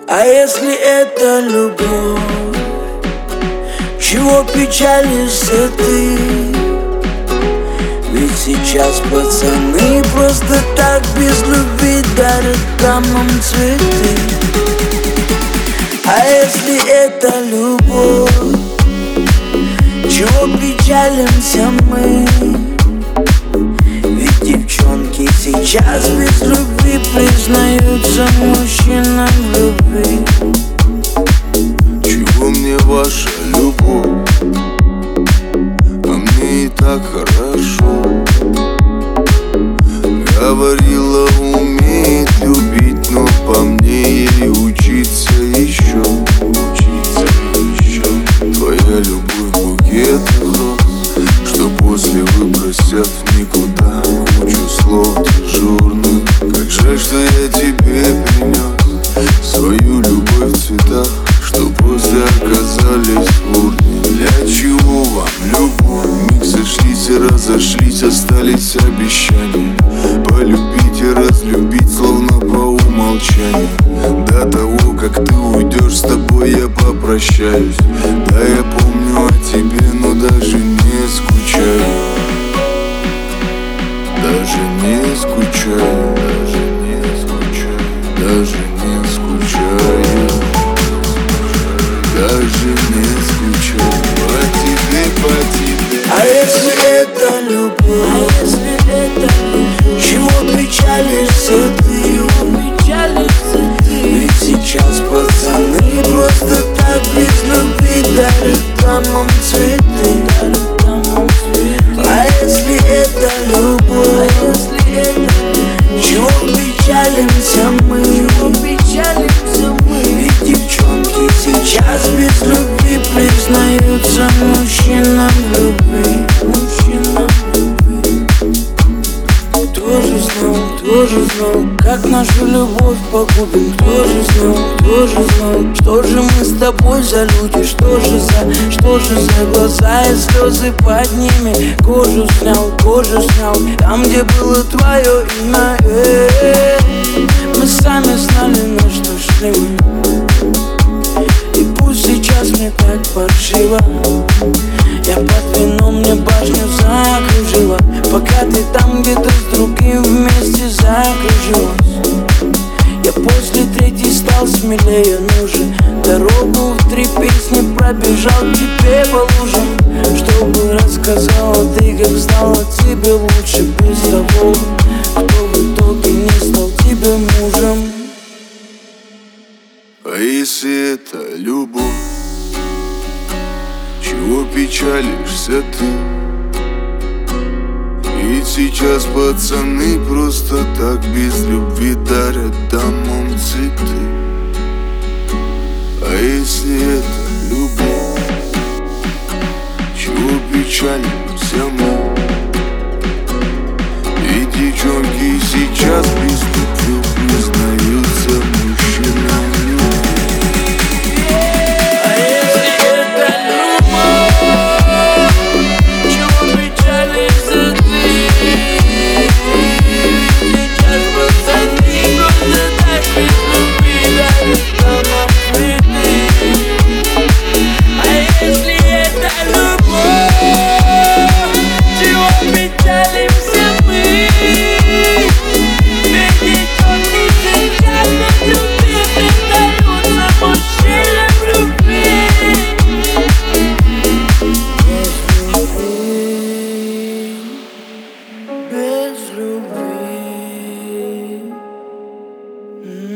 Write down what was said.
А если это любовь, чего печалишься ты? Ведь сейчас пацаны просто так без любви дарят дамам цветы. А если это любовь, чего печалимся мы? Ведь девчонки сейчас без любви признаются мужчинам в любви. Чего мне ваша любовь? А мне и так хорошо. Говорила, умеет любить, но по мне ей учиться еще. Твоя любовь букет роз, что после выбросят в никуда кучу слов дежурных. Как жаль, что я тебе принес свою любовь в цветах, что после оказались в урне. Для чего вам любовь? Миг сошлись и разошлись, остались обещания полюбить и разлюбить, словно по умолчанию. До того, как ты уйдешь, с тобой я попрощаюсь. Да, я помню о тебе, но даже не скучаю. Даже не скучаю, даже не скучаю, даже не скучаю, даже не скучаю по тебе, по тебе. А если это любовь, чего печалишься ты? Ведь сейчас пацаны просто так без любви дарят дамам цветы. А если это любовь, чего печалимся мы? Ведь девчонки сейчас без любви признаются мужчинам в любви. Кто же знал, как нашу любовь погубим? Кто же знал, что же мы с тобой за люди? Что же за глаза и слезы под ними? Кожу снял, там, где было твое имя. Мы сами знали, на что шли мы. И пусть сейчас мне так паршиво, я под вином, мне башню закружила, пока ты там где-то с другим вместе закружилась. Я после третьей стал смелее, ну же дорогу в 3 песни пробежал тебе по лужам, чтобы рассказала ты, как стало тебе лучше без того, кто в итоге не стал тебе мужем. А если это любовь, чего печалишься ты? Ведь сейчас пацаны просто так без любви дарят дамам цветы. А если это любовь, чего печалимся мы? Ведь девчонки сейчас без любви признаются мужчинам в любви. Без любви.